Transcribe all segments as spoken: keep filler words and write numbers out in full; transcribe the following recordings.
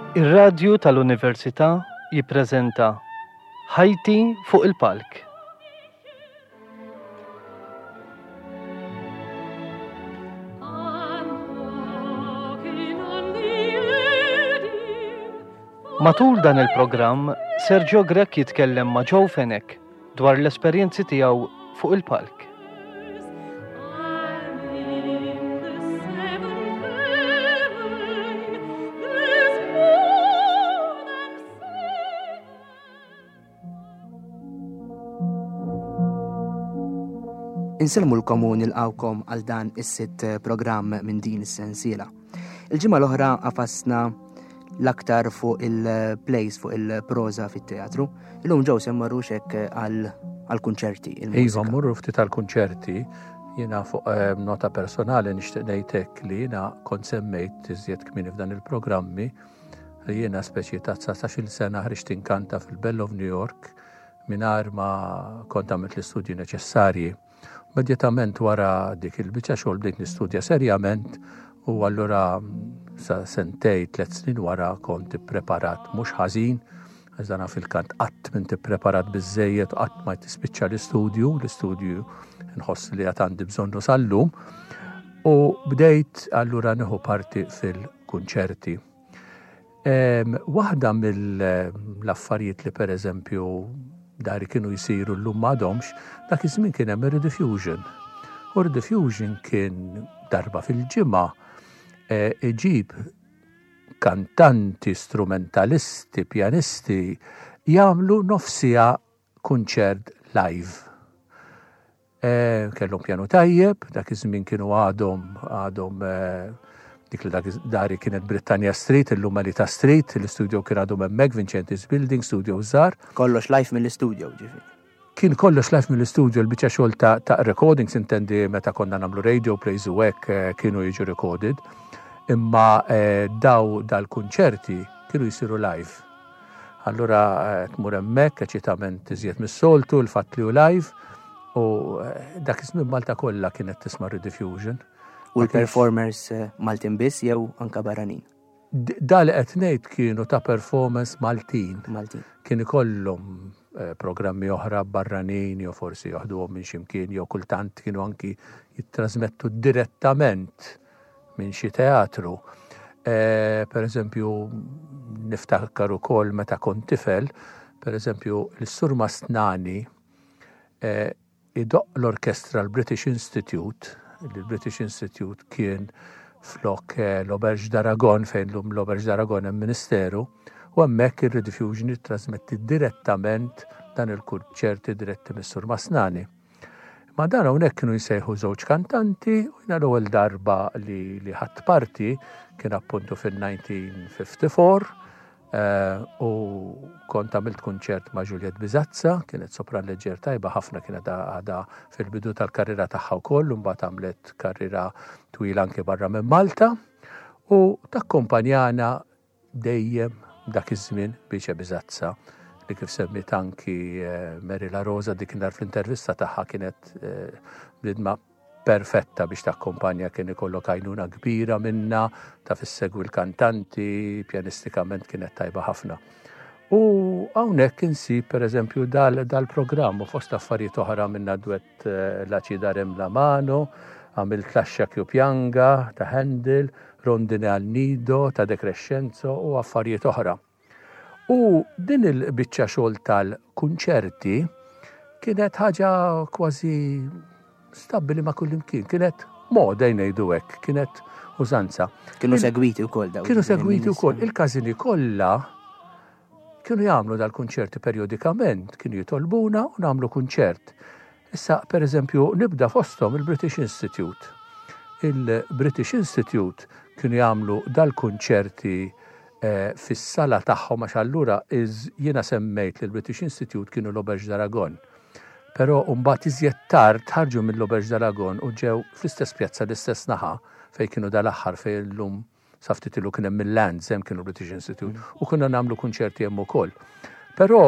Ir-radju tal-Università jippreżenta Ħajti fuq il-palk. Matul dan il-programm, Sergio Grek jitkellem ma' Joe Fenech dwar l-esperjenzi tiegħu fuq il-palk. Inselmu l-komun il-qawkom għal dan is-sitt programm minn din is-sensiela. Il-ġimgħa l-oħra qafasna l-aktar fuq il-plays, fuq il-proza fit-teatru. Illum ġew semmarru xek għal-kunċerti. Iva, mmorru ftit għal-kunċerti, jiena fuq nota personali nixtieq ngħidlek li jiena kont semmejt iżjed kmieni f'dan il-programmi jiena speċi ta' tsatax-il sena ħriġt inkanta fil-Bell of New York mingħajr ma kont għamilt l-istudji neċessarji. Immedjatament wara dik il-biċċa xogħol bdejt nistudja serjament u allura sa sentej tliet snin wara kont ippreparat mhux ħażin, għażana fil-kant qatt minn tippreparat biżżejjed qatt ma tispiċċa l-istudju, l-istudju nħoss li qed għandi bżonnu sal-lum u bdejt allura nieħu parti fil-kunċerti. Waħda mill-affarijiet li pereżempju dari kienu jisiru l-lum m'għadhomx, dak iż-żmien kien hemm Rediffusion. U Rediffusion kien darba fil-ġimgħa iġib kantanti, strumentalisti, pjanisti jagħmlu nofsija kunċert live. Kellhom pjanu tajjeb, dak iż-żmien kienu għadhom għadhom dik li dak dari kienet Britannia Street, illum Malita Street, l-istudio kien għadhom hemmhekk, Vincenti's Building, studio żgħar. Kollox live mill-istudio ġifieri. Kien kollox live mill-istudio, l-biċċa xogħol ta', ta recordings intendi meta konna nagħmlu radio plays u hekk kienu jiġu recorded, imma eh, daw dal-kunċerti kienu jisiru live. Allura eh, tmur hemmhekk eċitament iżjed mis-soltu, l-fatt li hu live u eh, dak iż-żmien Malta kollha kienet tisma' Rediffusion. U l-performers Maltin biss jew anke barranin? Da li qed ngħid kienu ta' performance Maltin. Maltin. Kien ikollhom eh, programmi oħra barranin jew forsi joħduhom minn x'imkien jew kultant kienu anki jittrażmettu direttament minn xi teatru. Eh, per eżempju, niftakar ukoll meta kont tifel, per eżempju, l-Sur Mastnani eh, idoq l-orkestra l-British Institute, il-British Institute kien flok eh, l-Auberge d'Aragon, fejn l-um l-Auberge d'Aragon hemm ministeru, u hemmhekk ir-Rediffusion jittrasmetti direttament dan il-kunċerti diretti mis-Sur Mastnani. Ma dan hawnhekk kienu jsejħu żewġ kantanti u jiena l-ewwel darba li li ħadd parti kien appuntu fil-nineteen fifty-four uh, u kont għamilt kunċert ma' Juliette Bizazza, kienet sopran leġġer tajba ħafna, kienet għadha fil-bidu tal-karriera tagħha wkoll u mbagħad għamlet karriera twila anke barra minn Malta u takkumpanjana dejjem dak iż-żmien Biċe Bizazza li kif semmit anki uh, Mary La Rosa dik nar fl-intervista tagħha kienet uh, bidma perfetta biex takkumpanja, kien ikollok għajnuna kbira minna ta' fissegwi l-kantanti, pjanistikament kienet tajba ħafna. U hawnhekk insib pereżempju dal-programm u fost affarijiet oħra minna duett uh, La Cidarem la Mano, għamilt Lascia Kju Pjanga ta' Handel, Rondine al Nido ta' De Crescenzo u affarijiet oħra. U din il-biċċa xogħol tal-kunċerti kienet ħaġa kważi stabbili ma' kullimkien, kienet moda jngħidu hekk, kienet użanza. Kienu segwiti wkoll dawn. Kienu segwiti wkoll. Il-każini kollha kienu jagħmlu dal-kunċerti perjodikament, kienu jitolbuna u nagħmlu kunċert. Issa pereżempju nibda fosthom il-British Institute. Il-British Institute kienu jagħmlu dal-kunċerti Eh, fis-sala tagħhom għax allura jiena semmejt li l-British Institute kienu l-Auberge d'Aragon. Però mbagħad iżjed tard ħarġu mill-Auberge d'Aragon u ġew fl-istess pjazza l-istess naħa fejn kienu dal-aħħar fejn llum sa ftit ilu kien hemm mill-Lands hemm kienu British Institute u kienu nagħmlu kunċerti hemm ukoll. Però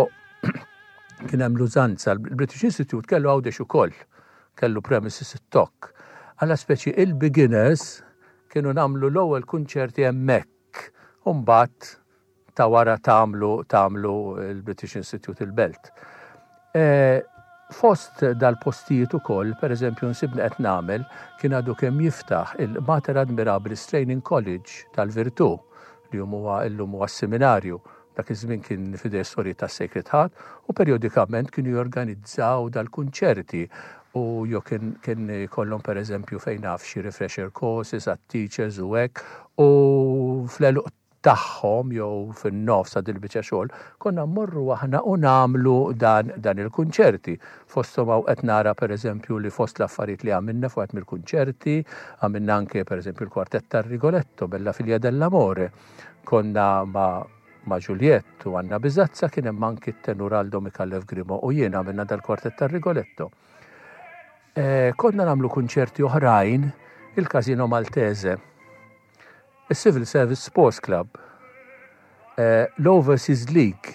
kien hemm l-użanza, l-British Institute kellu għawdex ukoll, kellu premises it-tok. Alla speċi il-beginners kienu nagħmlu l-ewwel kunċerti hemmhekk. Umbat ta' wara tagħmlu tagħmlu il-British Institute il-Belt. E, Fost dal-postijiet ukoll, pereżempju nsibna qed nagħmel kien għadu kemm jiftaħ il-Mater Admirabilis Training College tal-Virtu li huwa illum huwa seminarju. Dak iż-żmien kien fidej storji tas Sacred Heart u perjodikament kienu jorganizzaw dal-kunċerti u jew kien kien kollhom pereżempju fejn naf xi refresher courses għat-teachers u hekk u fl-eluq tagħhom jew fin-nofs ta' dil-biċċa xogħol konna mmorru aħna u nagħmlu dan dan il-kunċerti. Fosthom hawn qed nara pereżempju li fost l-affarijiet li għamilna fuq mill-kunċerti, għamilna anke pereżempju l-kwartett tar-Rigoletto Bella Filja dell'Amore. Konna ma' ma' Juliet u Anna Bizazza kien hemm anke t-tenur Aldo Mikallef Grimo u jien għamilna dal-kwartett tar-Rigoletto. E, konna nagħmlu kunċerti oħrajn il-Casino Maltese, il-Civil Service Sports Club, eh, l-Overseas League.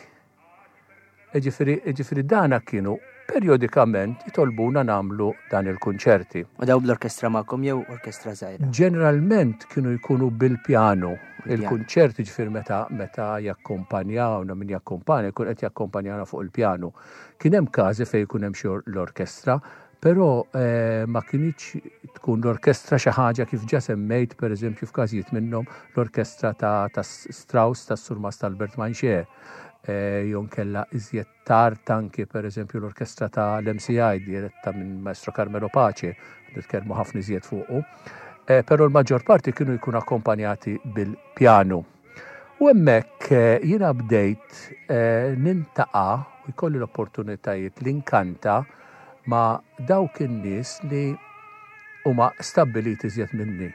Ġifiri dana kienu periodikament jitolbuna namlu dan il-kunċerti. U daw bl-orkestra ma'kom jew orkestra żgħira? Ġeneralment kienu jkunu bil-pjano. Il-kunċerti ġifiri meta meta jakkompanjawna min jakkompanja, jkun qed jakkompanjawna fuq il-pjano. Kien hemm każi fejn jkun hemm xi l-orkestra, però eh, ma kienx tkun l-orkestra xi ħaġa kif ġa semmejt pereżempju f'każijiet minnhom l-orkestra ta', ta Strauss tas Sur Mas Talbert Manxie. Eh, jon kella iżjed tard anke pereżempju l-orkestra ta' l-M C I diretta minn Maestro Carmelo Pace, nitkellmu ħafna iżjed fuqu. Eh, però l-maġġor parti kienu jkunu akkompanjati bil-pjanu. U hemmhekk eh, jiena bdejt eh, nintaqa' u jkolli l-opportunitajiet li nkanta ma' dawk in-nies li huma stabbiliti iżjed minni.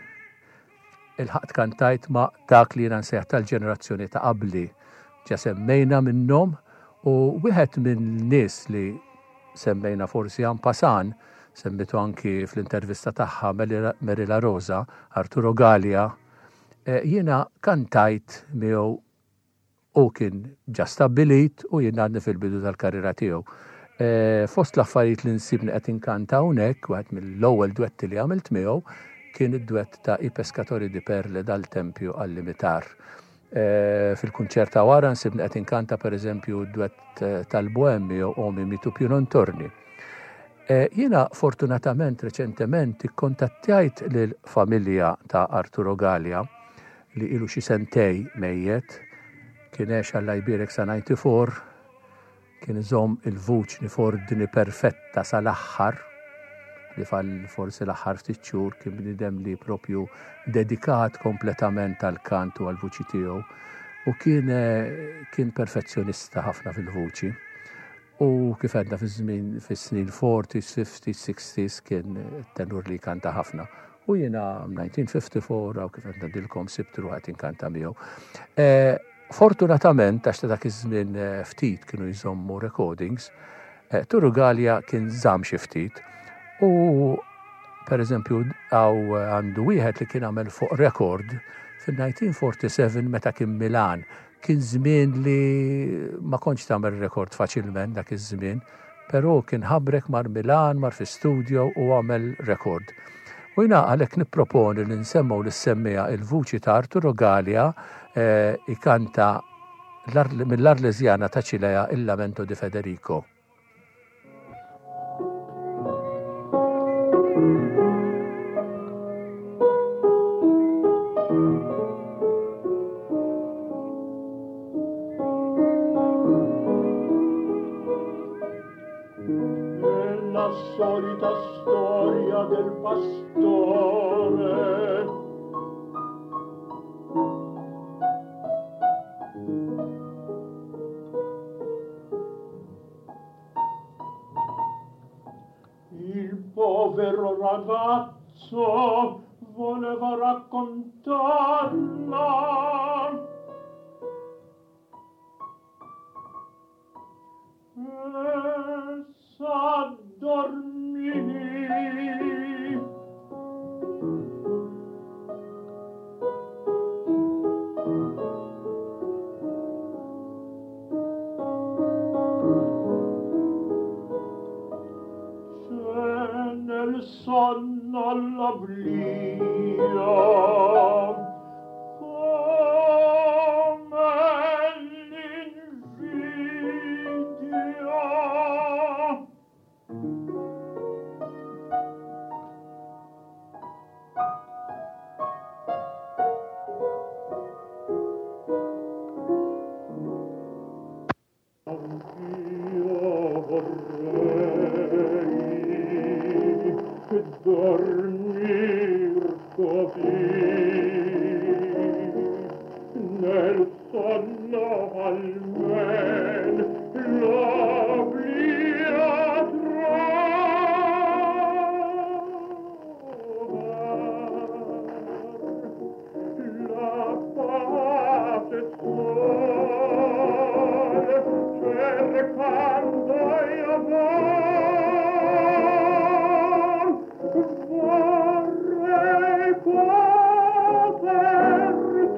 Il-ħaqt kantajt ma' dak li jiena nsejħ tal-ġenerazzjoni ta' qabli. Ġa semmejna minnhom u wieħed minn nies li semmejna forsi en passant, semmitu anki fl-intervista tagħha Merila Rosa, Arturo Gallia, eh, jiena kantajt miegħu u kien ġa stabbilit u jien għadni fil-bidu tal-karriera tiegħu. E, fost l-affarijiet li nsibni qed inkanta hawnhekk waħed mill-ewwel duetti li għamilt miegħu kien id-duett ta' I Pescatori di Perle dal-Tempju għall-Limitar. E, fil-kunċert ta' wara nsibni qed inkanta pereżempju d-duett tal-Bohemio u Mi tu più non torni. E, jiena fortunatament reċentement ikkontattjajt lill-familja ta' Arturo Gallia li ilu xi sentej mejjet, kien għex Alla jbierek sa' ninety-four, kien iżomm il-vuċni fordini perfetta sal-aħħar, li fall forsi l-aħħar ftit xhur kien bniedem li propju dedikat kompletament għall-kant u għall-vuċi tiegħu u kien kien perfezzjonista ħafna fil-vuċi. U kif għedna fiż-żmien fis-snin forties, fifties, sixties kien tenur li kanta ħafna. U jiena nineteen fifty-four u kif għedna dilkom sibtu għat inkanta miegħu. Fortunatament, għax ta' dak iż-żmien ftit kienu jżommu recordings, Arturo Gallia kien żamm xi ftit u pereżempju għaw għandu wieħed li kien għamel fuq rekord fin-nineteen forty-seven meta kien Milan. Kien żmien li ma kontx tagħmel rekord faċilment dak iż-żmien, però kien ħabrek mar Milan, mar fi studio u għamel rekord. U jina għalhekk nipproponi li nsemmaw li semmija il-vuċi ta' Arturo Gallia eh, ikanta mill-Arlesjana ta' Cilea il-Lamento di Federico. La solita storia del pastore il povero ragazzo voleva raccontarla e s'addormì. C'è nel sonno l'oblio come che dormir così nel sonno almen l'oblio trovar la pace sol cercando io vol vorrei poter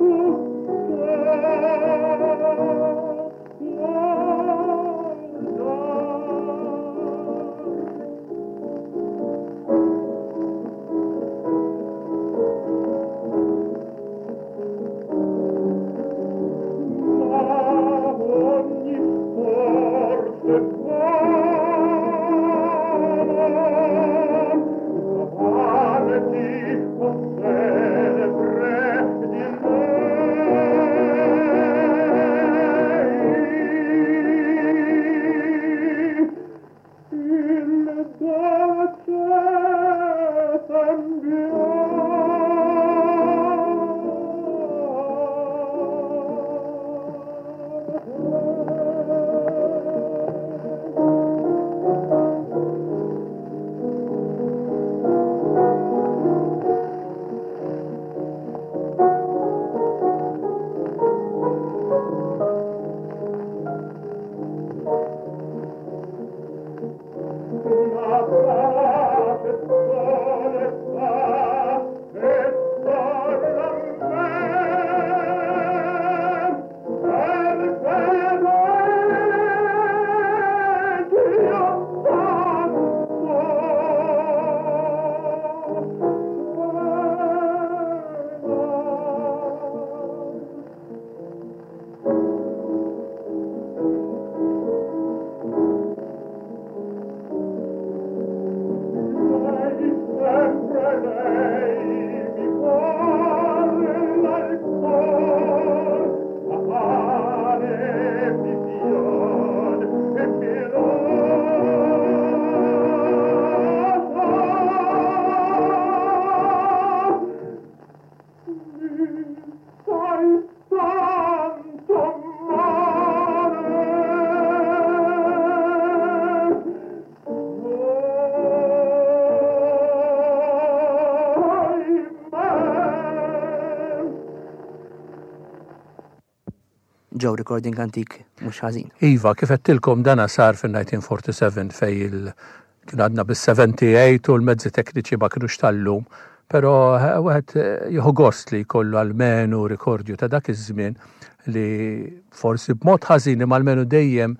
Joe recording antik mhux ħażin. Iva, kif qedtilkom dana sar fin-nineteen forty-seven fej il kien għadna bis-seventy-eight u l-mezzi tekniċi ma kinux tal-lum, però wieħed jieħu gost li jkollu almenu rikordju ta' dak iż-żmien li forsi b'mod ħażin imma almenu dejjem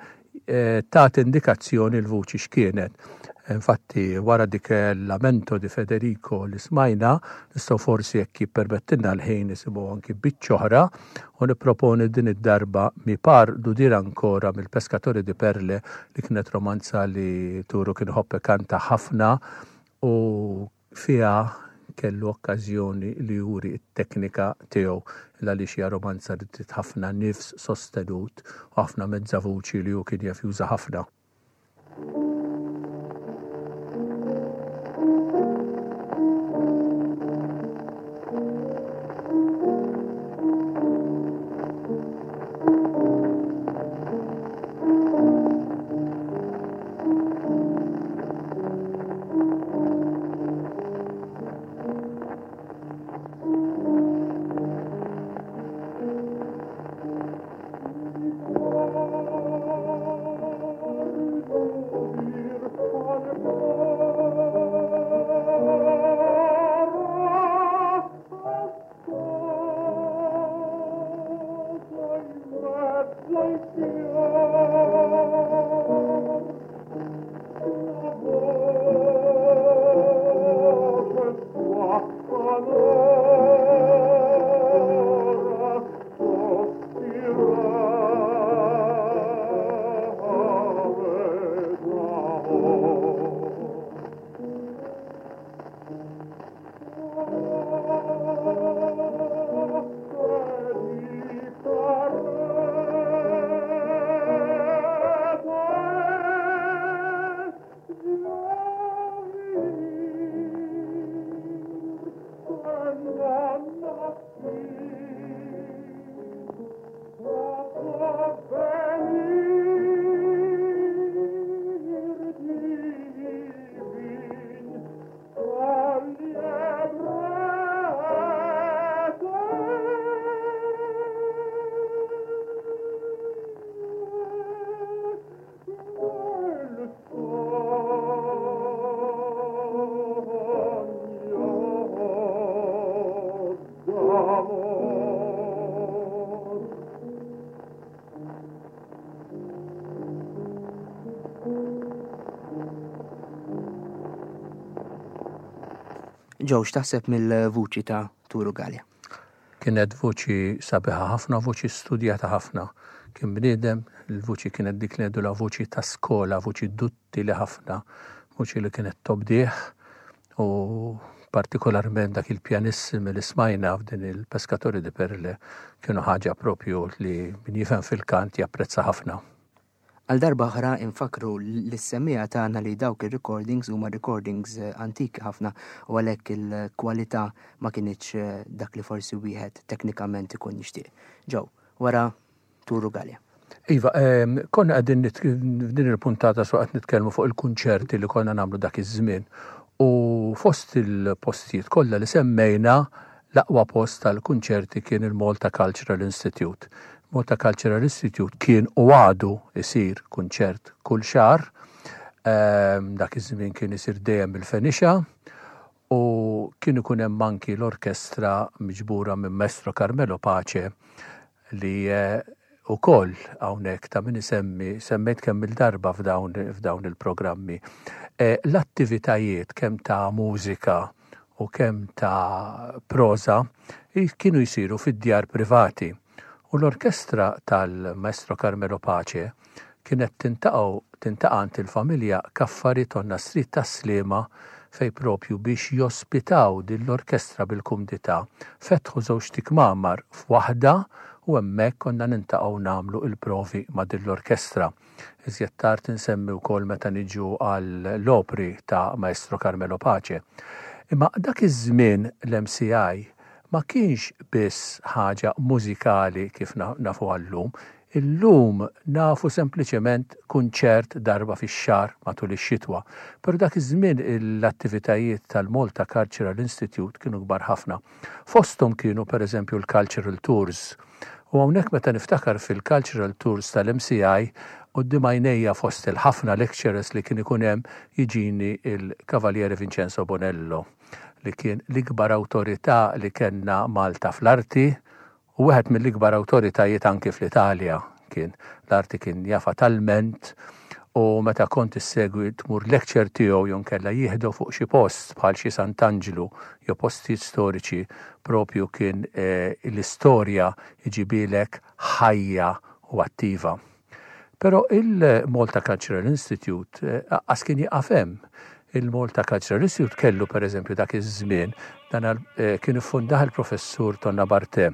tat indikazzjoni l-vuċi x'kienet. Infatti, wara dik l-lamento di Federico li smajna, nistgħu forsi jekk jippermettilna l-ħin nisimgħu anki biċ-ċoħra u nipproponi din id-darba Mi par dudir ancora mill-Peskatori di Perle li kienet romanza li Turu kien ħobb kanta ħafna u fiha kellu okkażjoni li juri t-teknika tiegħu għaliex hija romanza li trid ħafna nifs sostenut u ħafna mezza vuċi li hu kien jaf juża ħafna. Oh, Ġew x'taħseb mill-vuċi ta' Turu Gallia? Kienet vuċi sabiħa ħafna, vuċi studjata ħafna. Kien bniedem, il-vuċi kienet dik li la vuċi ta' skola, vuċi dutti li ħafna, vuċi li kienet tobdieħ u partikolarment dak il-pjanissim li smajna f'din il-Peskatori di Perle kienu ħaġa propju li min jifhem fil-kant japprezza ħafna. Għal darba oħra infakru l-semmija tagħna li dawk il-recordings huma recordings antiki ħafna u għalhekk il-kwalità ma kienitx dak li forsi wieħed teknikament ikun jixtieq. Ġew, wara Turu Gallia. Iva, konna qegħdin f'din il-puntata so qed nitkellmu fuq il-kunċerti li konna nagħmlu dak iż-żmien u fost il-postijiet kollha li semmejna l-aqwa post tal-kunċerti kien il-Malta Cultural Institute. Malta Cultural Institute kien u għadu isir kunċert kull xar, dak iż-żmien kien isir dejjem bil-Fenixa u kien ikun hemm anki l-orkestra miġbura minn Maestro Carmelo Pace li ukoll hawnhekk ta' min isemmi semmejt kemm il-darba f'dawn f'dawn il-programmi. L-attivitajiet kemm ta' mużika u kemm ta' proza kienu jsiru fid-djar privati. U l-orkestra tal-Maestro Carmelo Pace kienet tintaqgħu tintaqgħant il-familja Kaffari Tonna Street ta' Sliema fej propju biex jospitaw din l-orkestra bil-kumdità fetħu żewġ tikmamar f'waħda u hemmhekk konna nintaqgħu nagħmlu il-provi ma' din l-orkestra. Iżjed tard insemmi wkoll meta niġu għall opri ta' Maestro Carmelo Pace. Imma dak iż-żmien l-M C I ma kienx biss ħaġa mużikali kif nafu għallum, illum nafu sempliċement kunċert darba fix-xahar matul ix-xitwa. Per dak iż-żmien l-attivitajiet tal-Malta Cultural Institute kienu kbar ħafna. Fosthom kienu pereżempju l-Cultural Tours. U hawnhekk meta niftakar fil-Cultural Tours tal-M C I quddiem għajnejja fost il-ħafna lecturers li kien ikun hemm jiġini il-Kavaliere Vincenzo Bonello li kien l-ikbar awtorità li kellna Malta fl-arti u wieħed mill-ikbar awtoritajiet anke fl-Italja kien. L-arti kien jafa talment u meta kont issegwi tmur lecture tiegħu jew kellha jieħdu fuq xi post bħal xi Sant'Angelo jew postijiet storiċi propju kien l-istorja jiġibilek ħajja u attiva. Però il-Malta Cultural Institute qas kien jaqaf hemm. Il-Malta Cultural Institute kellu per eżempju dak iż-żmien dan kien iffundaħ il-professur Tonna Bartè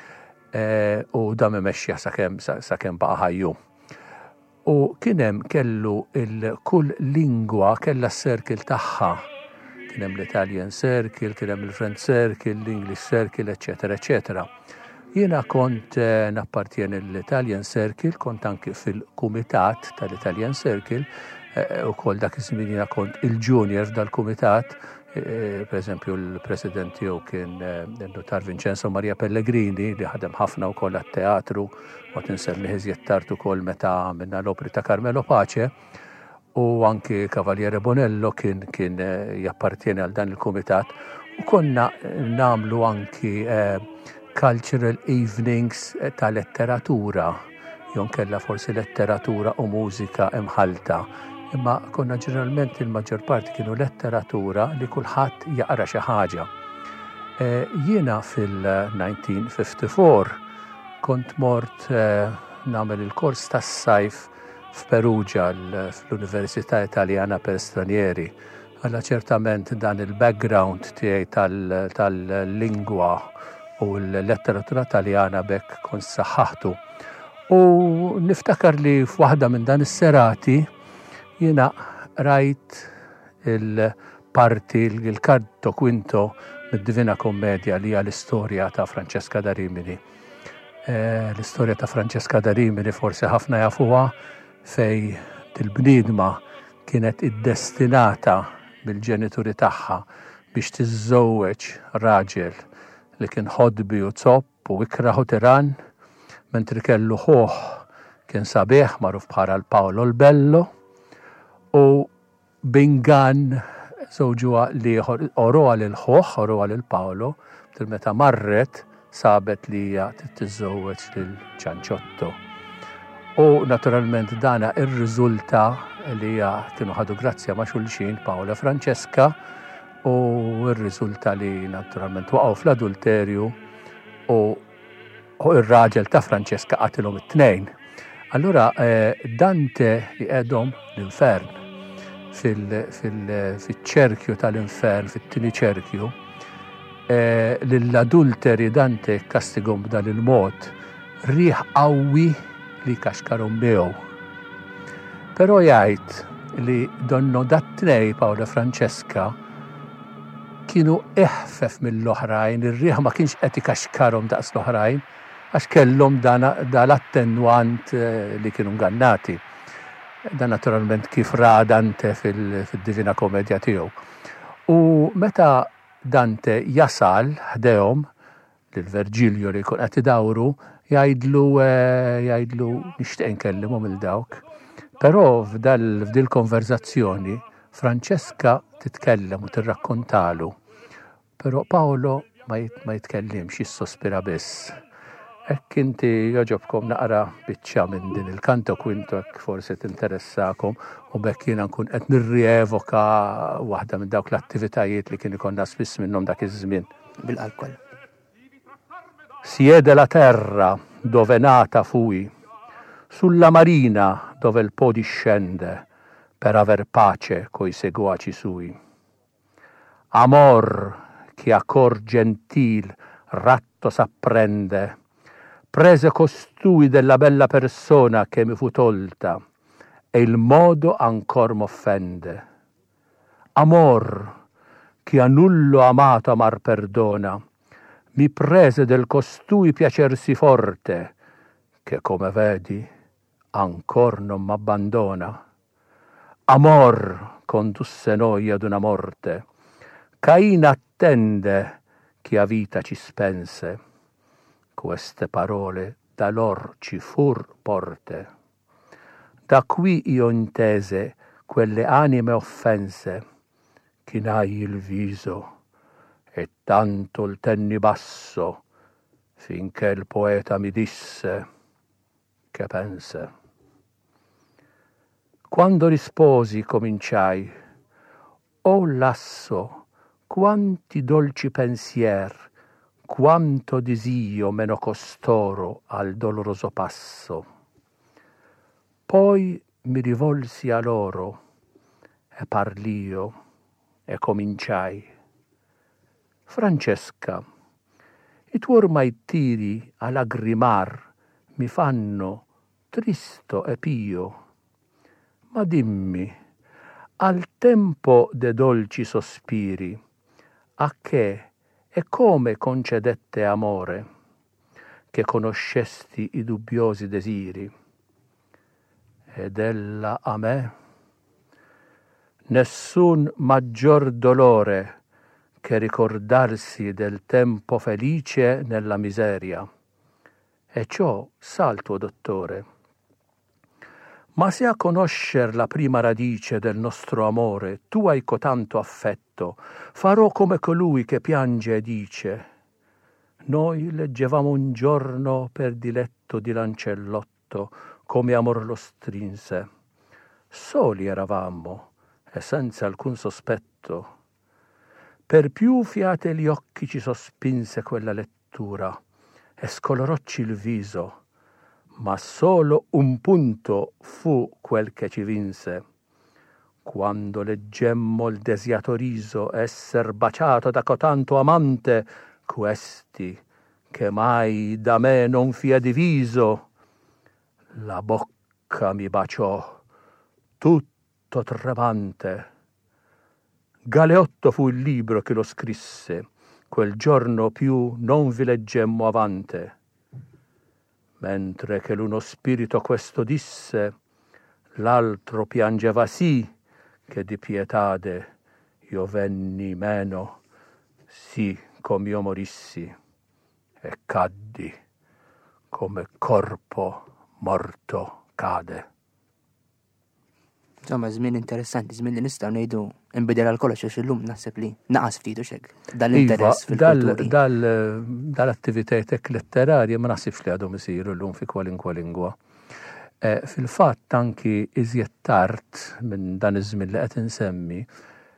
u dam imexxija sakemm sakemm baqa' ħajju. U kien hemm kellu il-kull lingwa kellha s-circle tagħha. Kien hemm l-Italian Circle, kien hemm il-French Circle, l-English Circle, eċetera, eċetera. Jiena kont nappartjeni l-Italian Circle, kont anke fil-kumitat tal-Italian Circle, u kol dak iż-żmien jiena kont il-junior dal-kumitat, per eżempju l-president tiegħu kien il-Notar Vincenzo Maria Pellegrini li ħadem ħafna wkoll għat-teatru u tinsemmi iżjed tard ukoll meta minna l-opri ta' Carmelo Pace u anki Cavaliere Bonello kien kien jappartieni għal dan il-kumitat u konna nagħmlu anki cultural evenings ta' letteratura jew kella forsi letteratura u mużika imħalta. Imma konna ġeneralment il-maġġor parti kienu letteratura li kulħadd jaqra xi ħaġa. Jiena fil-nineteen fifty-four kont mort nagħmel il-kors tas-sajf f'Perugia fl-Università Italjana per Stranieri. Alla ċertament dan il-background tiegħi tal-lingwa u l-letteratura Taljana bekk kont saħħaħtu. U niftakar li f'waħda minn dan is-serati jiena rajt il-parti, il-karto quinto mid-Divina Kommedja li hija l-istorja ta' Francesca da Rimini. L-istorja ta' Francesca da Rimini forsi ħafna jafuha fej il-bniedma kienet iddestinata bil-ġenituri tagħha biex tiżżewweġ raġel li kien ħodbi u zopp u ikraħu tiran, mentri kellu ħoħ kien sabiħ magħruf bħala Paolo l-Bello u bingan żewġuha li oroha lil ħoħ, oroha lil Paolo, meta marret sabet li hija tittiżżewweġ lil Cianciotto. U naturalment dana ir-riżulta li hija kienu ħadu grazzja ma' xulxin Paola Francesca u r-riżulta li naturalment waqgħu fl-adulterju u u ir-raġel ta' Franċeska qatilhom it-tnejn. Allura Dante jqedhom l-infern fil-ċerkju tal-infern, fit-tieni ċerkju. Lill-adulteri Dante kastighom b'dan il-mod riħ qawwi li kaxkarhom miegħu. Però jgħid li donno dat-tnej Paolo Franċeska kienu eħfef mill-oħrajn, ir-riħ ma kienx qed ikaxkarhom daqs l-oħrajn għax kellhom dal-attenwant li kienu ngannati. Dan naturalment kif ra Dante fil-Divina Komedja tiegħu. U meta Dante jasal ħdehom lil Verġilju li jkun qed idawru jgħidlu jgħidlu nixtieq nkellimhom il dawk. Però f'dil konverzazzjoni Franċeska titkellem u tirrakkontalu. Però Paolo ma jitkellimx, jissospira biss. Ekk inti joġobkom naqra biċċa minn din il-kanto kwinto ekk forsi tinteressakom u bekk jiena nkun qed nirrievoka waħda minn dawk l-attivitajiet li kien ikonna spiss minnhom dak iż-żmien. Bil-alkol. Siede la terra dove nata fui, sulla marina dove il po discende per aver pace coi seguaci sui. Amor che a cor gentil ratto s'apprende, prese costui della bella persona che mi fu tolta e il modo ancor m'offende. Amor che a nullo amato amar perdona, mi prese del costui piacersi forte che come vedi ancor non m'abbandona. Amor condusse noi ad una morte, Cain attende chi a vita ci spense. Queste parole da lor ci fur porte. Da qui io intese quelle anime offense, chinai il viso e tanto il tenni basso, finché il poeta mi disse che pense. Quando risposi cominciai, oh lasso, quanti dolci pensier, quanto disio meno costoro al doloroso passo. Poi mi rivolsi a loro e parlio e cominciai. Francesca, i tuoi ormai tiri a lagrimar mi fanno tristo e pio. Ma dimmi, al tempo de dolci sospiri, a che e come concedette amore, che conoscesti i dubbiosi desiri? Ed ella a me? Nessun maggior dolore che ricordarsi del tempo felice nella miseria. E ciò sa il tuo dottore. Ma se a conoscer la prima radice del nostro amore tu hai cotanto affetto, farò come colui che piange e dice: noi leggevamo un giorno per diletto di Lancellotto, come amor lo strinse. Soli eravamo e senza alcun sospetto. Per più fiate gli occhi ci sospinse quella lettura e scolorocci il viso, ma solo un punto fu quel che ci vinse. Quando leggemmo il desiato riso esser baciato da cotanto amante, questi che mai da me non fia diviso, la bocca mi baciò tutto tremante. Galeotto fu il libro che lo scrisse, quel giorno più non vi leggemmo avante. Mentre che l'uno spirito questo disse, l'altro piangeva sì, che di pietade io venni meno, sì come io morissi, e caddi come corpo morto cade. Insomma, żmien interessanti, żmien li nistgħu ngħidu inbidel għal kollox għax illum naħseb li naqas ftit u xek dal-interess fil-kulturi. Dal-attivitajiet hekk letterarji ma naħsibx li għadhom isiru llum fi kwalinkwa lingwa. Fil-fatt anki iżjed tard minn dan iż-żmien li qed insemmi,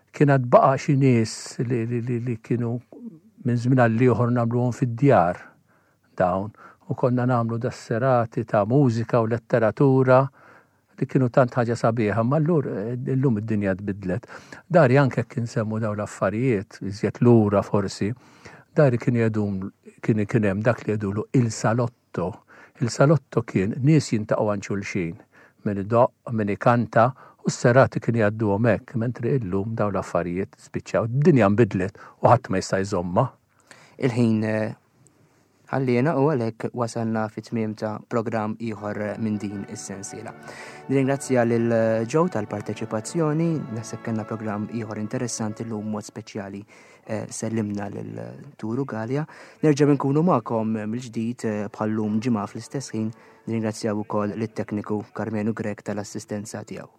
kienet baqa xi nies li, li, li, li kienu minn żmien għal ieħor nagħmluhom fid-djar dawn u konna nagħmlu dasserati ta' mużika u letteratura li kienu tant ħaġa sabiħa, ma llur illum id-dinja tbidlet. Dari anke kien semmu daw l-affarijiet, iżjed lura forsi, dari kien jedum kien kien hemm dak li jedulu il-salotto. Il-salotto kien nies jintaqgħu għan xulxin, min idoq, min ikanta, u s-serati kien jgħaddu hekk, mentri illum daw l-affarijiet spiċċaw. Id-dinja nbidlet u ħadd ma jista' jżomma. Il-ħin ħallina u għalhekk wasalna fit-tmiem ta' programm ieħor minn din is-sensiela. Nirringrazzja lil Joe tal-parteċipazzjoni, naħseb kellna programm ieħor interessanti llum mod speċjali sellimna lil Turu Galja. Nerġa' nkunu magħkom mill-ġdid bħallum ġimgħa fl-istess ħin. Nirringrazzjaw ukoll lit-tekniku Carmenu Grek tal-assistenza tiegħu.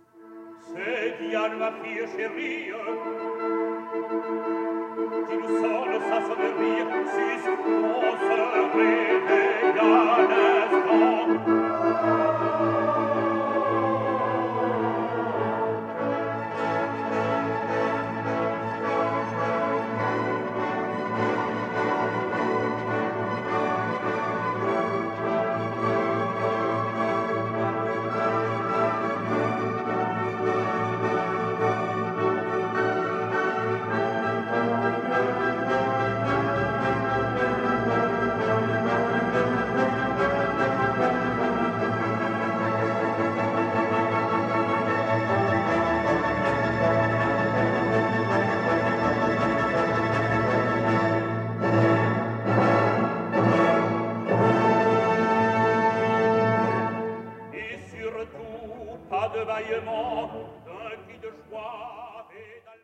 Qui nous sonne sa sonnerie, suspend se réveille un instant. Pas de bâillement, d'un cri de joie et d'un